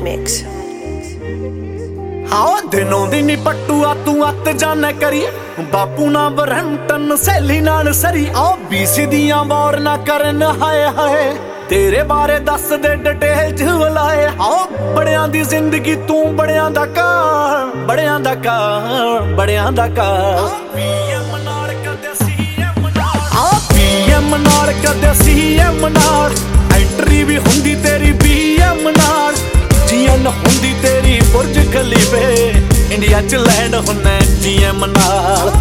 mix. हाँ दिनों दिन पट्टूआ तू अत जाने करी बापू ना बरहमटन सहेली नाल सरी आओ बीसी दियां वार ना करन हाय हाय तेरे बारे दस दे डिटेल च वलाए आओ बड़ियां दी जिंदगी तू बड़ियां दा कार बड़ियां दा कार बड़ियां दा कार पीएम नाल कदे सीएम नाल एंट्री भी हुंदी तेरी बीएम नाल जीएन हुंदी तेरी बुर्ज खलीफे इंडिया च लैंड हुन्ने जीएम नाल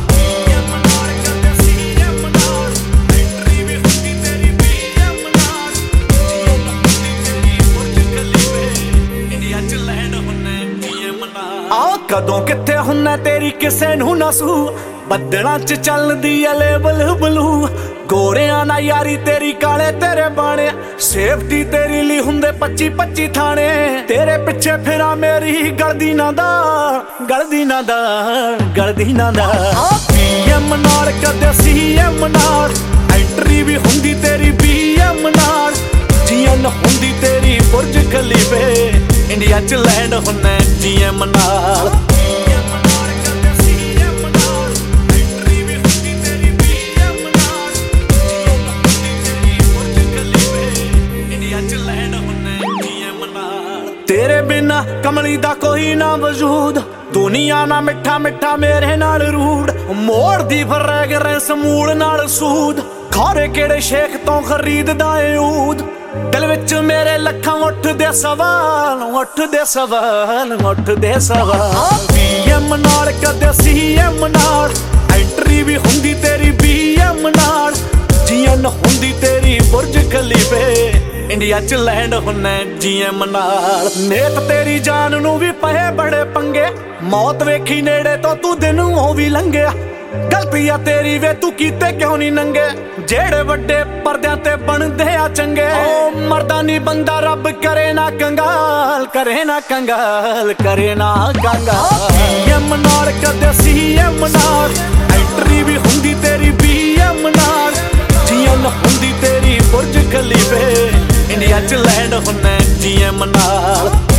कदों किथे हुन्ना तेरी किसे नूं ना सू बदलां च चलदी ऐ लेबल ब्लू गोरियां ना यारी तेरी काले तेरे बाणे सेफ्टी तेरी ली हुंदे 25-25 थाने तेरे पिछे फिरा मेरी गलदी ना दा गलदी ना दा गलदी ना दा पीएम नाल कदे सीएम नाल एंट्री भी हुंदी तेरी बीएम नाल जीएन हुंदी तेरी बुर्ज खलीफे इंडिया च लैंड हुन्ने जीएम नाल तेरे बिना कमली दा कोई ना वजूद दुनिया ना मिठा मिठा मेरे नाल रूड मोड़ दी फ्रैगरेंस मूल नाल सूद खारे केड़े शेख तो खरीददा ए ऊद दिल विच मेरे लखां उठदे सवाल उठदे सवाल उठदे सवाल पीएम नाल कदे सीएम नाल एंट्री भी हुंदी तेरी बीएम नाल जीएन हुंदी तेरी बुर्ज खलीफे इंडिया च लैंड हुन्ने जीएम नाल नेत तेरी जान नू भी पए बड़े पंगे मौत वेखी नेड़े तो तू दिन ओ भी लंघिया गलतियां तेरी वे तू कीते क्यों नहीं नंगे जेड़े वड्डे पर्दियां ते बनदे आ चंगे ओ मरदा नी बंदा रब करे ना कंगाल करे ना कंगाल करे ना कंगाल पीएम नाल कदे सीएम नाल एंट्री भी हुंदी तेरी बीएम नाल जीएन हुंदी तेरी बुर्ज खलीफे इंडिया च लैंड हुन्ने जीएम नाल।